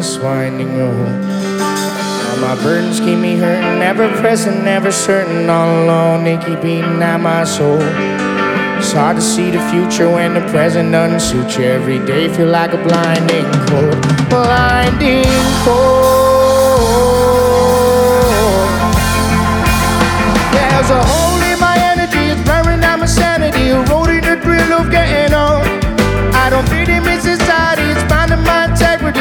this winding road. All my burdens keep me hurting, never present, never certain. All alone, they keep eating at my soul. It's hard to see the future when the present doesn't suit you. Every day feel like a blinding cold.